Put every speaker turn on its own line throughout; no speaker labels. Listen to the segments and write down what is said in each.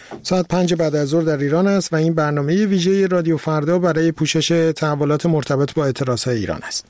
ساعت 5 بعد از ظهر در ایران است و این برنامه ویژه رادیو فردا برای پوشش تحولات مرتبط با اعتراضهای ایران است.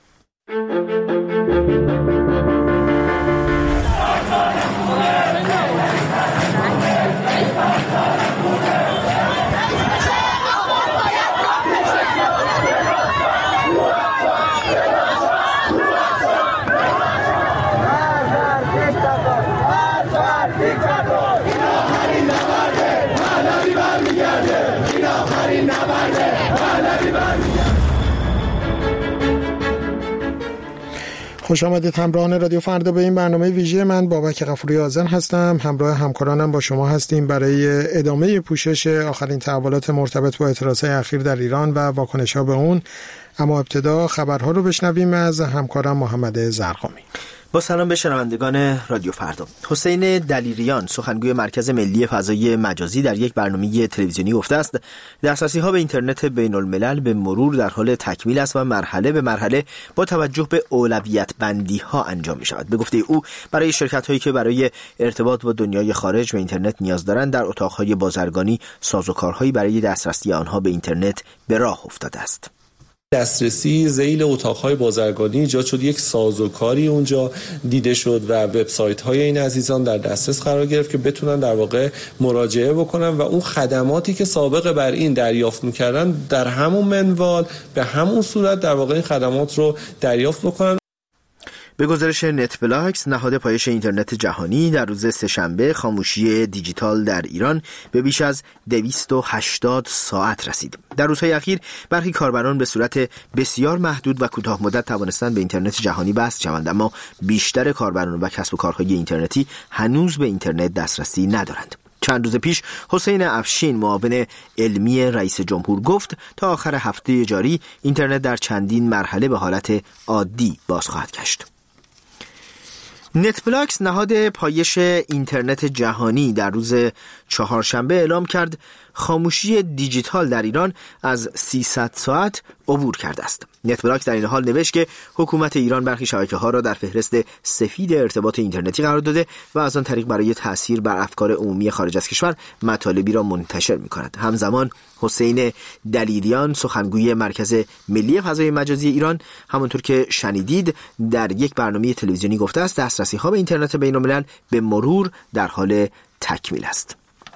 خوش آمدید همراهان رادیو فردا به این برنامه ویژه. من بابک غفوری آذن هستم، همراه همکارانم با شما هستیم برای ادامه پوشش آخرین تحولات مرتبط با اعتراضهای اخیر در ایران و واکنش‌ها به اون. اما ابتدا خبرها رو بشنویم از همکارم محمد زرقامی.
با سلام به شنوندگان رادیو فردا. حسین دلیریان سخنگوی مرکز ملی فضای مجازی در یک برنامه تلویزیونی گفته است دسترسی‌ها به اینترنت بین الملل به مرور در حال تکمیل است و مرحله به مرحله با توجه به اولویت بندی‌ها انجام می‌شود. به گفته او برای شرکت‌هایی که برای ارتباط با دنیای خارج به اینترنت نیاز دارند در اتاق‌های بازرگانی سازوکارهایی برای دسترسی آنها به اینترنت به راه افتاده است.
دسترسی ذیل اتاق‌های بازرگانی ایجاد شد، یک سازوکاری اونجا دیده شد و وبسایت‌های این عزیزان در دسترس قرار گرفت که بتونن در واقع مراجعه بکنن و اون خدماتی که سابق بر این دریافت می‌کردن در همون منوال به همون صورت در واقع این خدمات رو دریافت بکنن.
به گزارش نت بلاکس، نهاد پایش اینترنت جهانی در روز سه‌شنبه خاموشی دیجیتال در ایران به بیش از 280 ساعت رسید. در روزهای اخیر برخی کاربران به صورت بسیار محدود و کوتاه مدت توانستند به اینترنت جهانی وصل شوند، اما بیشتر کاربران و کسب و کارهای اینترنتی هنوز به اینترنت دسترسی ندارند. چند روز پیش حسین افشین معاون علمی رئیس جمهور گفت تا آخر هفته جاری اینترنت در چندین مرحله به حالت عادی باز خواهد گشت. نت بلاکس، نهاد پایش اینترنت جهانی، در روز چهارشنبه اعلام کرد خاموشی دیجیتال در ایران از 300 ساعت عبور کرده است. نت بلاکس در این حال نوشت که حکومت ایران برخی شبکه‌ها را در فهرست سفید ارتباط اینترنتی قرار داده و از آن طریق برای تأثیر بر افکار عمومی خارج از کشور مطالبی را منتشر می‌کند. همزمان حسین دلیریان سخنگوی مرکز ملی فضای مجازی ایران همونطور که شنیدید در یک برنامه تلویزیونی گفته است دسترسی‌ها به اینترنت بین‌الملل به مرور در حال تکمیل است.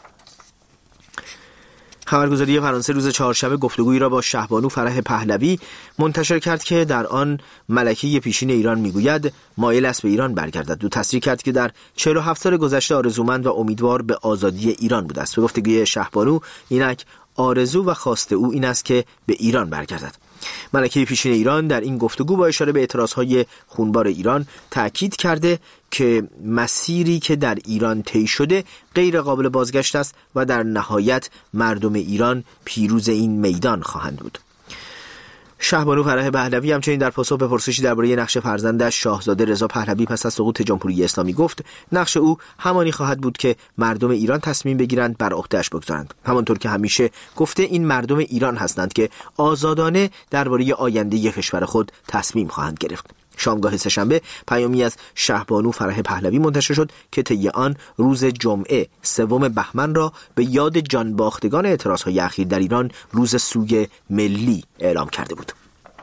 خبرگزاری فرانسه روز چهارشنبه گفتگویی را با شهبانو فرح پهلوی منتشر کرد که در آن ملکه پیشین ایران میگوید مایل است به ایران برگردد. او تصریح کرد که در 47 سال گذشته آرزومند و امیدوار به آزادی ایران بوده است. به گفته شهبانو اینک آرزو و خواست او این است که به ایران برگردد. ملکه پیشین ایران در این گفتگو با اشاره به اعتراضهای خونبار ایران تأکید کرده که مسیری که در ایران طی شده غیر قابل بازگشت است و در نهایت مردم ایران پیروز این میدان خواهند بود. شهبانو فرح پهلوی همچنین در پاسخ به پرسشی درباره نقش فرزندش شاهزاده رضا پهلوی پس از سقوط جمهوری اسلامی گفت نقش او همانی خواهد بود که مردم ایران تصمیم بگیرند بر عهده‌اش بگذارند. همانطور که همیشه گفته این مردم ایران هستند که آزادانه درباره آینده کشور خود تصمیم خواهند گرفت. شامگاه سه‌شنبه پیامی از شهبانو فرح پهلوی منتشر شد که طی آن روز جمعه 3 بهمن را به یاد جانباختگان اعتراضهای اخیر در ایران روز سوگ ملی اعلام کرده بود.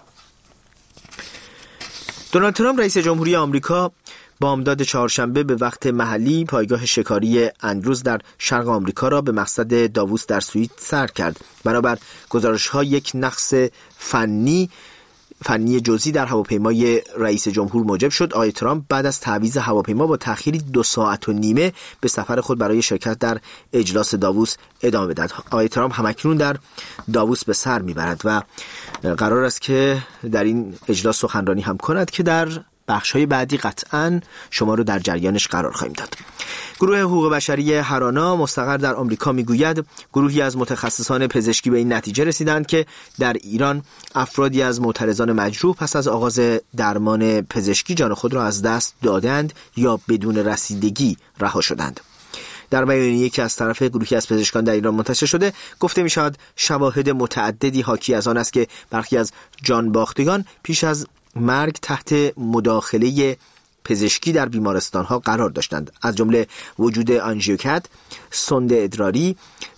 دونالد ترامپ رئیس جمهوری آمریکا بامداد چهارشنبه به وقت محلی پایگاه شکاری اندروز در شرق آمریکا را به مقصد داووس در سوئیس سرد کرد. بنابر گزارش‌ها یک نقص فنی جزئی در هواپیمای رئیس جمهور موجب شد آقای ترامپ بعد از تعویض هواپیما با تأخیری 2.5 ساعت به سفر خود برای شرکت در اجلاس داووس ادامه بدهد. آقای ترامپ همکنون در داووس به سر میبرد و قرار است که در این اجلاس سخنرانی هم کند که در بخش‌های بعدی قطعاً شما رو در جریانش قرار خواهیم داد. گروه حقوق بشری هرانا مستقر در آمریکا میگوید گروهی از متخصصان پزشکی به این نتیجه رسیدند که در ایران افرادی از معترضان مجروح پس از آغاز درمان پزشکی جان خود را از دست دادند یا بدون رسیدگی رها شدند. در بیانیه‌ای که از طرف گروهی از پزشکان در ایران منتشر شده گفته می‌شود شواهد متعددی حاکی از آن است که برخی از جانباختگان پیش از مرگ تحت مداخله پزشکی در بیمارستان‌ها قرار داشتند، از جمله وجود آنژیوکت، سوند ادراری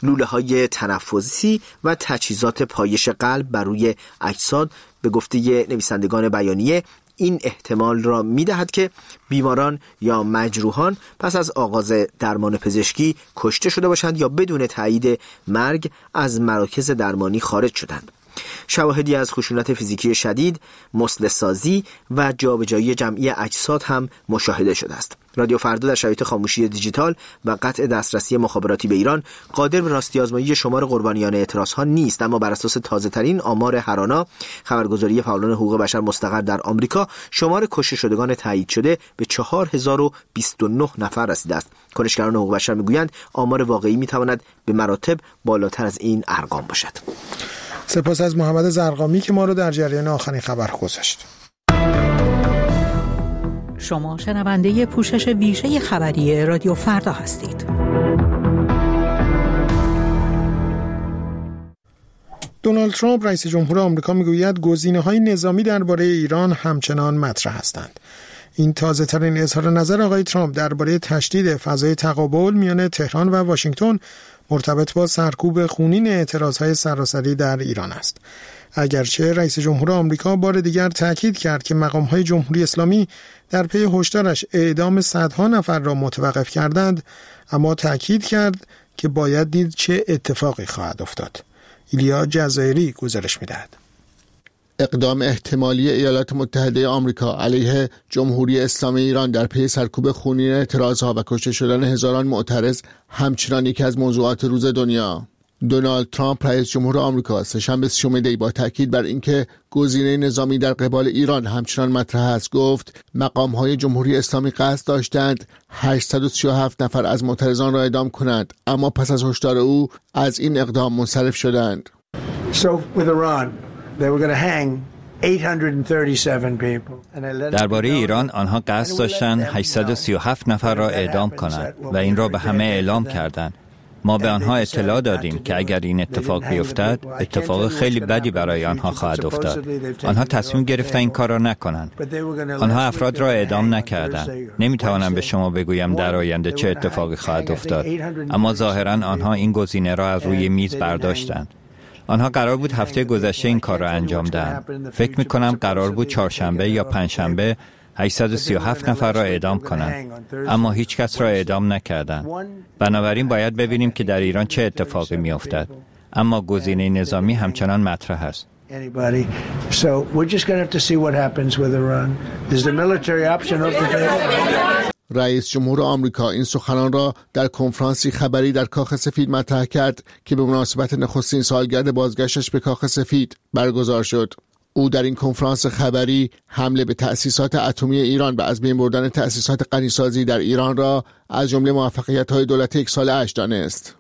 لوله‌های تنفسی و تجهیزات پایش قلب بر روی اجساد. به گفته نویسندگان بیانیه این احتمال را می‌دهد که بیماران یا مجروحان پس از آغاز درمان پزشکی کشته شده باشند یا بدون تایید مرگ از مراکز درمانی خارج شدند. شواهدی از خشونت فیزیکی شدید، مسلسازی و جابجایی جمعی اجساد هم مشاهده شده است. رادیو فردا در شرایط خاموشی دیجیتال و قطع دسترسی مخابراتی به ایران قادر به راستی آزمایی شمار قربانیان اعتراض‌ها نیست، اما بر اساس تازه‌ترین آمار هرانا، خبرگزاری فعالان حقوق بشر مستقر در آمریکا، شمار کشته شدگان تایید شده به 4029 نفر رسیده است. کنشگران حقوق بشر میگویند آمار واقعی میتواند به مراتب بالاتر از این ارقام باشد.
سپاس از محمد زرقامی که ما رو در جریان آخرین خبر گذاشت.
شما شنونده پوشش ویژه خبری رادیو فردا هستید.
دونالد ترامپ رئیس جمهور آمریکا میگوید گزینه‌های نظامی درباره ایران همچنان مطرح هستند. این تازه‌ترین اظهار نظر آقای ترامپ درباره تشدید فضای تقابل میان تهران و واشنگتن مرتبط با سرکوب خونین اعتراضهای سراسری در ایران است. اگرچه رئیس جمهور آمریکا بار دیگر تاکید کرد که مقام‌های جمهوری اسلامی در پی هشدارش اعدام صدها نفر را متوقف کردند، اما تاکید کرد که باید دید چه اتفاقی خواهد افتاد. ایلیا جزایری گزارش می‌دهد.
اقدام احتمالی ایالات متحده آمریکا علیه جمهوری اسلامی ایران در پی سرکوب خونین اعتراضها و کشته شدن هزاران معترض همچنان یکی از موضوعات روز دنیا. دونالد ترامپ رئیس جمهور آمریکا سه‌شنبه 30 دی با تاکید بر اینکه گزینه نظامی در قبال ایران همچنان مطرح است گفت مقام‌های جمهوری اسلامی قصد داشتند 837 نفر از معترضان را اعدام کنند، اما پس از هشدار او از این اقدام منصرف شدند.
درباره ایران آنها قصد داشتند 837 نفر را اعدام کنند و این را به همه اعلام کردند. ما به آنها اطلاع دادیم که اگر این اتفاق بیفتد اتفاق خیلی بدی برای آنها خواهد افتاد. آنها تصمیم گرفتند این کار را نکنند. آنها افراد را اعدام نکردند. نمیتوانم به شما بگویم در آینده چه اتفاقی خواهد افتاد، اما ظاهرا آنها این گزینه را از روی میز برداشتند. آنها قرار بود هفته گذشته این کار را انجام دهند. فکر می‌کنم قرار بود چهارشنبه یا پنجشنبه 837 نفر را اعدام کنند، اما هیچ کس را اعدام نکردند. بنابراین باید ببینیم که در ایران چه اتفاقی می‌افتد، اما گزینه نظامی همچنان مطرح است.
رئیس جمهور آمریکا این سخنان را در کنفرانسی خبری در کاخ سفید مطرح کرد که به مناسبت نخستین سالگرد بازگشتش به کاخ سفید برگزار شد. او در این کنفرانس خبری حمله به تأسیسات اتمی ایران و از بین بردن تأسیسات غنیسازی در ایران را از جمله موفقیت‌های دولت یک سال اش دانست.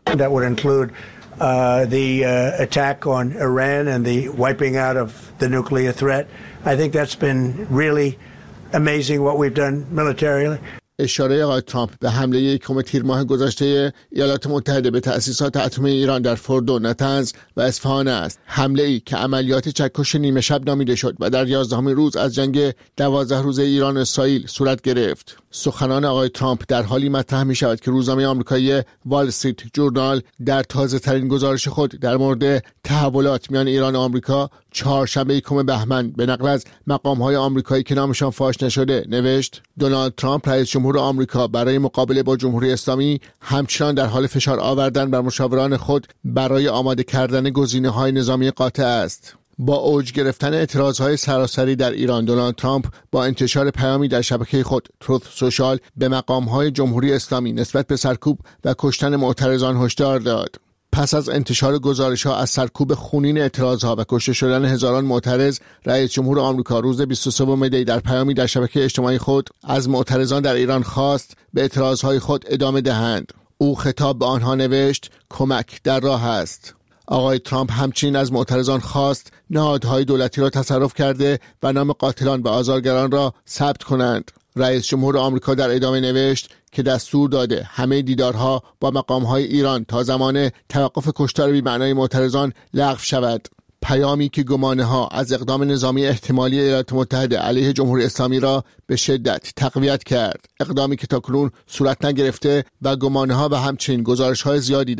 The attack on Iran and the wiping out of the nuclear threat. I think that's been really amazing what we've done militarily.
اشاره آقای ترامپ به حمله 1 تیر ماه گذشته ایالات متحده به تأسیسات اتمی ایران در فوردو، نتنز و اصفهان است. حمله‌ای که عملیات چکش نیمه شب نامیده شد و در 11مین روز از جنگ 12 روزه ایران اسرائیل صورت گرفت. سخنان آقای ترامپ در حالی مطرح می شود که روزنامه آمریکایی وال استریت جورنال در تازه ترین گزارش خود در مورد تحولات میان ایران و آمریکا چهارشنبه 1 بهمن به نقل از مقام‌های آمریکایی که نامشان فاش نشده نوشت: دونالد ترامپ رئیس جمهور آمریکا برای مقابله با جمهوری اسلامی همچنان در حال فشار آوردن بر مشاوران خود برای آماده کردن گزینه‌های نظامی قاطع است. با اوج گرفتن اعتراضهای سراسری در ایران، دونالد ترامپ با انتشار پیامی در شبکه خود تروث سوشال به مقام‌های جمهوری اسلامی نسبت به سرکوب و کشتن معترضان هشدار داد. پس از انتشار گزارش‌ها از سرکوب خونین اعتراضها و کشته شدن هزاران معترض، رئیس جمهور آمریکا روز 23 دی در پیامی در شبکه اجتماعی خود از معترضان در ایران خواست به اعتراضهای خود ادامه دهند. او خطاب به آنها نوشت: کمک در راه است. آقای ترامپ همچنین از معترضان خواست نهادهای دولتی را تصرف کرده و نام قاتلان و آزارگران را ثبت کنند. رئیس جمهور آمریکا در ادامه نوشت که دستور داده همه دیدارها با مقامهای ایران تا زمان توقف کشتار بی‌معنای معترضان لغو شود. پیامی که گمانه‌ها از اقدام نظامی احتمالی ایالات متحده علیه جمهوری اسلامی را به شدت تقویت کرد. اقدامی که تاکنون صورت نگرفته و گمانه‌ها و همچنین گزارش‌های زیادی